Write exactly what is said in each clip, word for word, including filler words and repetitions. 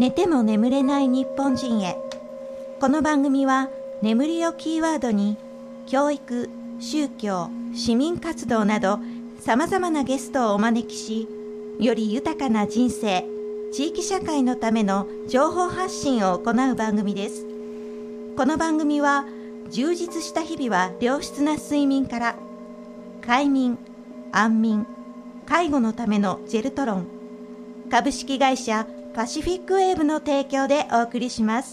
寝ても眠れない日本人へ。この番組は眠りをキーワードに教育、宗教、市民活動などさまざまなゲストをお招きし、より豊かな人生、地域社会のための情報発信を行う番組です。この番組は充実した日々は良質な睡眠から、快眠、安眠、介護のためのジェルトロン、株式会社パシフィックウェーブの提供でお送りします。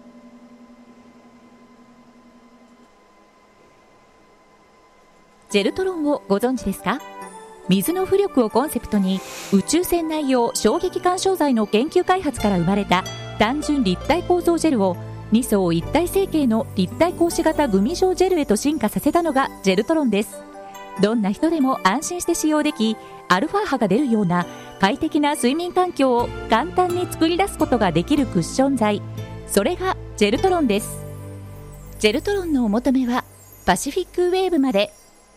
ジェルトロンをご存知ですか？水の浮力をコンセプトに宇宙船内用衝撃干渉剤の研究開発から生まれた単純立体構造ジェルをに層一体成形の立体格子型グミ状ジェルへと進化させたのがジェルトロンです。どんな人でも安心して使用でき、アルファ波が出るような快適な睡眠環境を簡単に作り出すことができるクッション材、それがジェルトロンです。ジェルトロンのお求めはパシフィックウェーブまで。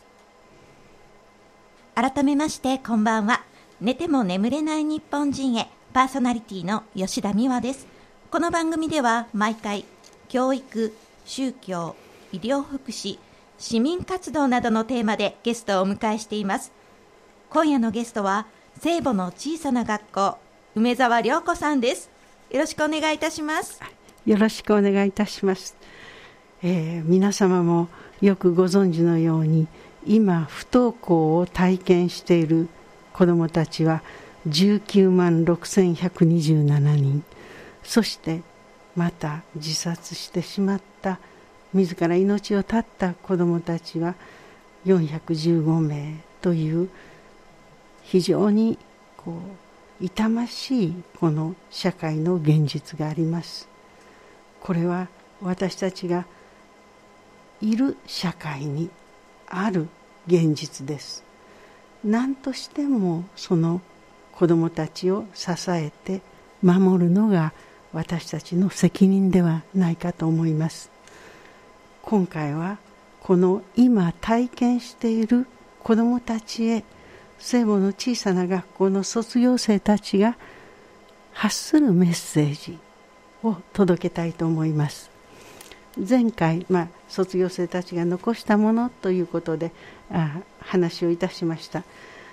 改めましてこんばんは。寝ても眠れない日本人へ、パーソナリティの吉田美和です。この番組では毎回教育、宗教、医療福祉、市民活動などのテーマでゲストをお迎えしています。今夜のゲストは聖母の小さな学校、梅沢涼子さんです。よろしくお願いいたします。 よろしくお願いいたします。えー、皆様もよくご存知のように、今不登校を体験している子どもたちはじゅうきゅうまんろくせんひゃくにじゅうななにん、そしてまた自殺してしまった、自ら命を絶った子どもたちはよんひゃくじゅうごめいという非常にこう痛ましいこの社会の現実があります。これは私たちがいる社会にある現実です。何としてもその子どもたちを支えて守るのが私たちの責任ではないかと思います。今回はこの今体験している子どもたちへ、聖母の小さな学校の卒業生たちが発するメッセージを届けたいと思います。前回、まあ、卒業生たちが残したものということであ話をいたしました。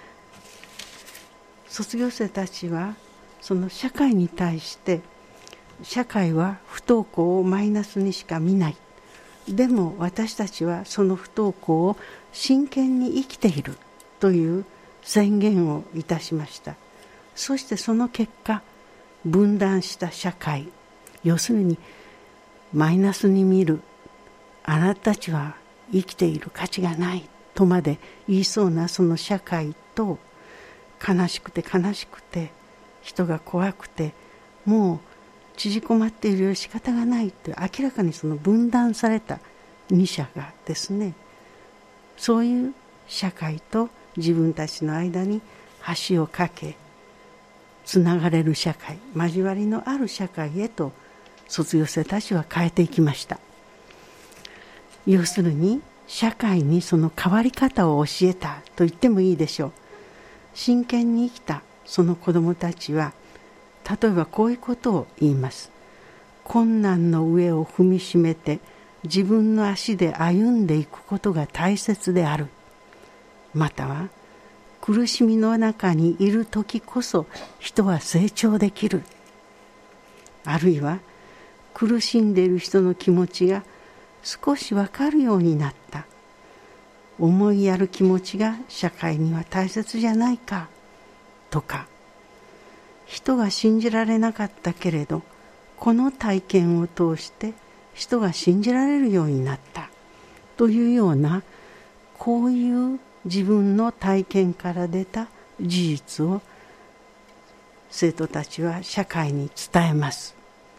卒業生たちはその社会に対して、社会は不登校をマイナスにしか見ない、でも私たちはその不登校を真剣に生きているという宣言をいたしました。そしてその結果、分断した社会、要するにマイナスに見る、あなたたちは生きている価値がないとまで言いそうなその社会と、悲しくて悲しくて人が怖くてもう縮こまっているより仕方がないという、明らかにその分断された二者がですね、そういう社会と自分たちの間に橋を架け、つながれる社会、交わりのある社会へと卒業生たちは変えていきました。要するに社会にその変わり方を教えたと言ってもいいでしょう。真剣に生きたその子どもたちは、例えばこういうことを言います。困難の上を踏みしめて自分の足で歩んでいくことが大切である。または苦しみの中にいる時こそ人は成長できる。あるいは苦しんでいる人の気持ちが少し分かるようになった。思いやる気持ちが社会には大切じゃないかとか、人が信じられなかったけれどこの体験を通して人が信じられるようになったというような、こういう自分の体験から出た事実を生徒たちは社会に伝えます。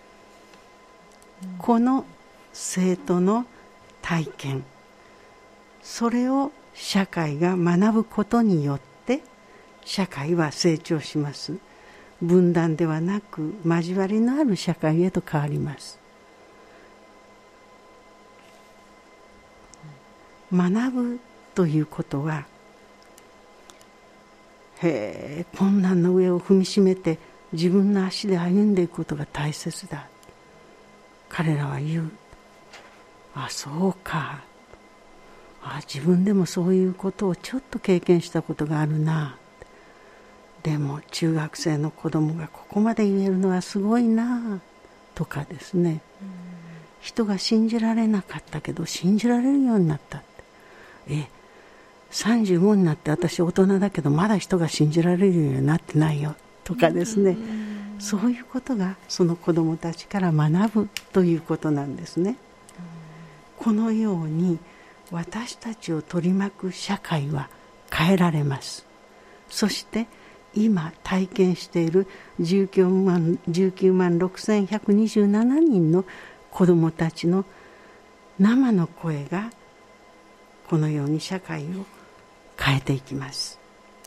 この生徒の体験、それを社会が学ぶことによって社会は成長します。分断ではなく交わりのある社会へと変わります。学ぶということは、へえ、困難の上を踏みしめて自分の足で歩んでいくことが大切だ。彼らは言う。あ、そうか。あ、自分でもそういうことをちょっと経験したことがあるな。でも中学生の子供がここまで言えるのはすごいなとかですね、人が信じられなかったけど信じられるようになったって。えさんじゅうごになって私大人だけどまだ人が信じられるようになってないよとかですね、そういうことがその子どもたちから学ぶということなんですね。このように私たちを取り巻く社会は変えられます。そして今体験しているじゅうきゅうまんろくせんひゃくにじゅうななにんの子どもたちの生の声がこのように社会を変えていきます。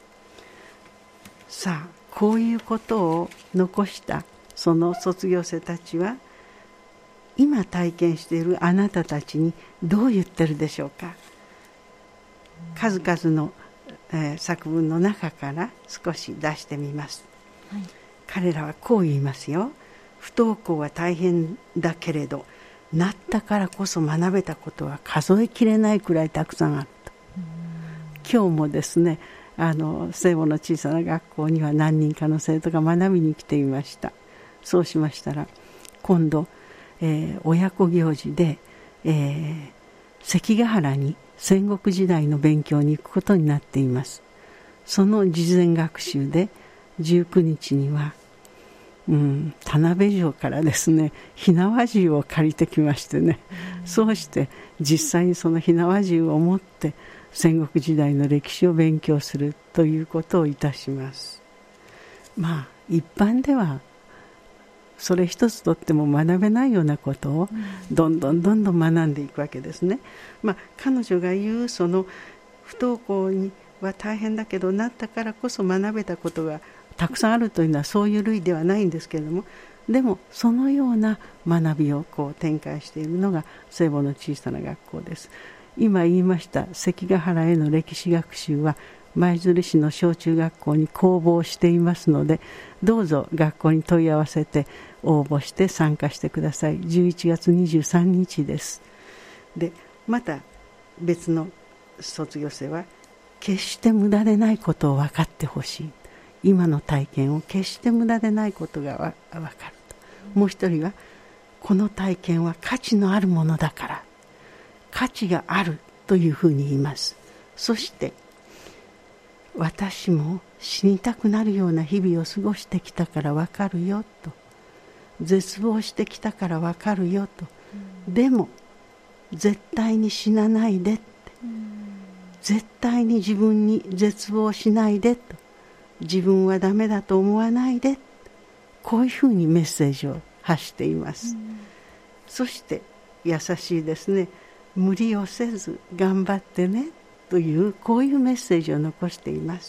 さあ、こういうことを残したその卒業生たちは今体験しているあなたたちにどう言ってるでしょうか。数々の、えー、作文の中から少し出してみます、はい、彼らはこう言いますよ。不登校は大変だけれどなったからこそ学べたことは数えきれないくらいたくさんあると。今日もですね、あの聖母の小さな学校には何人かの生徒が学びに来ていました。そうしましたら今度、えー、親子行事で、えー、関ヶ原に戦国時代の勉強に行くことになっています。その事前学習でじゅうくにちには、うん、田辺城からですね火縄銃を借りてきましてね、うん、そうして実際にその火縄銃を持って戦国時代の歴史を勉強するということをいたします。まあ一般ではそれ一つとっても学べないようなことをどんどんどんどん学んでいくわけですね。まあ、彼女が言うその不登校には大変だけどなったからこそ学べたことがたくさんあるというのはそういう類ではないんですけれども、でもそのような学びをこう展開しているのが聖母の小さな学校です。今言いました関ヶ原への歴史学習は舞鶴市の小中学校に公募していますので、どうぞ学校に問い合わせて応募して参加してください。じゅういちがつにじゅうさんにちです。でまた別の卒業生は決して無駄でないことを分かってほしい。今の体験を決して無駄でないことがわ分かると。もう一人はこの体験は価値のあるものだから価値があるというふうに言います。そして私も死にたくなるような日々を過ごしてきたから分かるよと、絶望してきたから分かるよと、うん、でも絶対に死なないでって、うん、絶対に自分に絶望しないでと、自分はダメだと思わないで、こういうふうにメッセージを発しています、うん、そして優しいですね。無理をせず頑張ってねというこういうメッセージを残しています。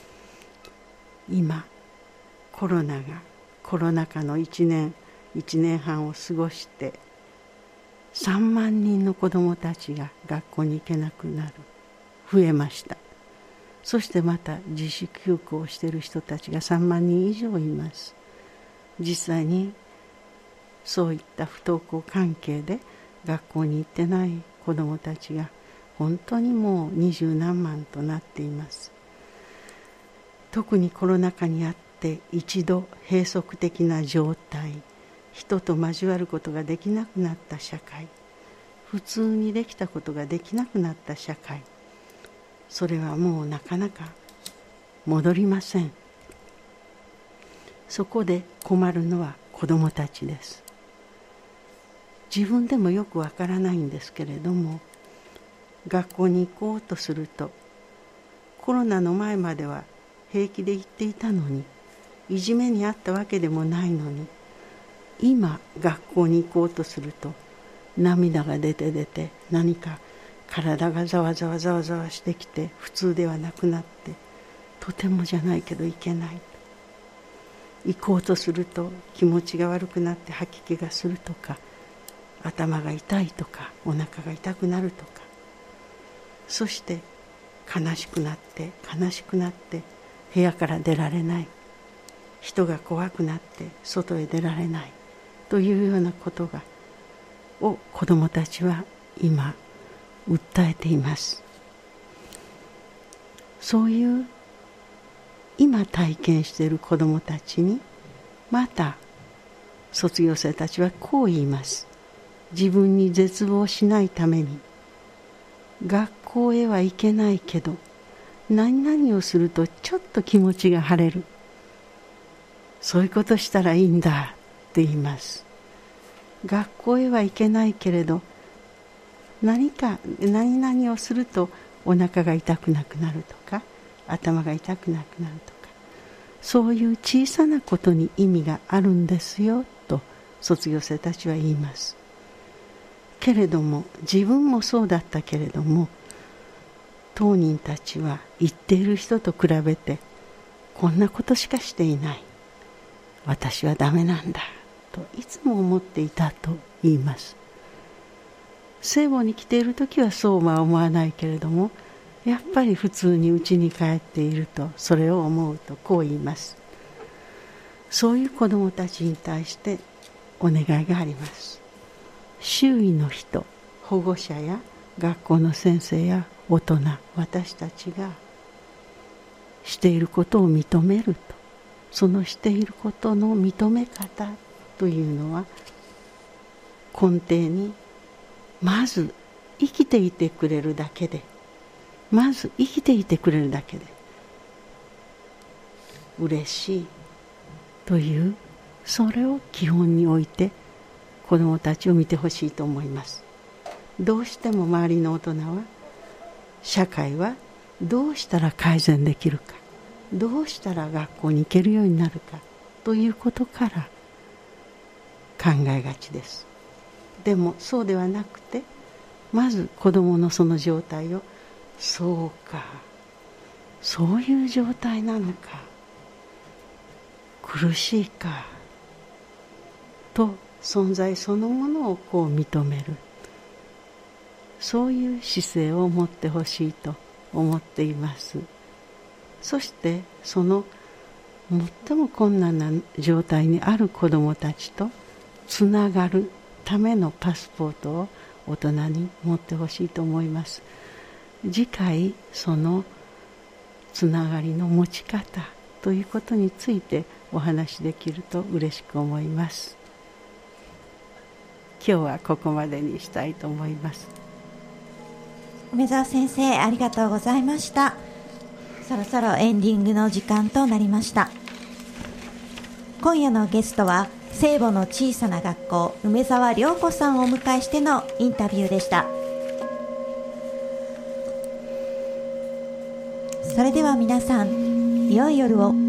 今コロナがコロナ禍のいちねんいちねんはんを過ごしてさんまんにんの子どもたちが学校に行けなくなる増えました。そしてまた自主休校をしている人たちがさんまんにん以上います。実際にそういった不登校関係で学校に行ってない子どもたちが本当にもう二十何万となっています。特にコロナ禍にあって一度閉塞的な状態、人と交わることができなくなった社会、普通にできたことができなくなった社会、それはもうなかなか戻りません。そこで困るのは子どもたちです。自分でもよくわからないんですけれども、学校に行こうとするとコロナの前までは平気で行っていたのに、いじめにあったわけでもないのに、今学校に行こうとすると涙が出て出て何か体がざわざわざわざわしてきて普通ではなくなって、とてもじゃないけど行けない。行こうとすると気持ちが悪くなって吐き気がするとか、頭が痛いとかお腹が痛くなるとか、そして悲しくなって悲しくなって部屋から出られない、 人が怖くなって外へ出られないというようなことがを子どもたちは今訴えています。そういう今体験している子どもたちにまた卒業生たちはこう言います。自分に絶望しないために学校へは行けないけど何々をするとちょっと気持ちが晴れる、そういうことしたらいいんだって言います。学校へは行けないけれど何か何々をするとお腹が痛くなくなるとか頭が痛くなくなるとか、そういう小さなことに意味があるんですよと卒業生たちは言います。けれども自分もそうだったけれども、当人たちは言っている人と比べてこんなことしかしていない、私はダメなんだといつも思っていたと言います。聖母に来ている時はそうは思わないけれども、やっぱり普通に家に帰っているとそれを思うとこう言います。そういう子どもたちに対してお願いがあります。周囲の人、保護者や学校の先生や大人、私たちがしていることを認めると、そのしていることの認め方というのは根底にまず生きていてくれるだけで、まず生きていてくれるだけで嬉しいという、それを基本に置いて子どもたちを見てほしいと思います。どうしても周りの大人は、社会はどうしたら改善できるか、どうしたら学校に行けるようになるかということから考えがちです。でもそうではなくて、まず子どものその状態を、そうか、そういう状態なのか、苦しいかと存在そのものをこう認める、そういう姿勢を持ってほしいと思っています。そしてその最も困難な状態にある子どもたちとつながるためのパスポートを大人に持ってほしいと思います。次回そのつながりの持ち方ということについてお話しできると嬉しく思います。今日はここまでにしたいと思います。 梅澤先生、ありがとうございました。そろそろエンディングの時間となりました。今夜のゲストは聖母の小さな学校梅澤良子さんをお迎えしてのインタビューでした。それでは皆さん、良い夜を。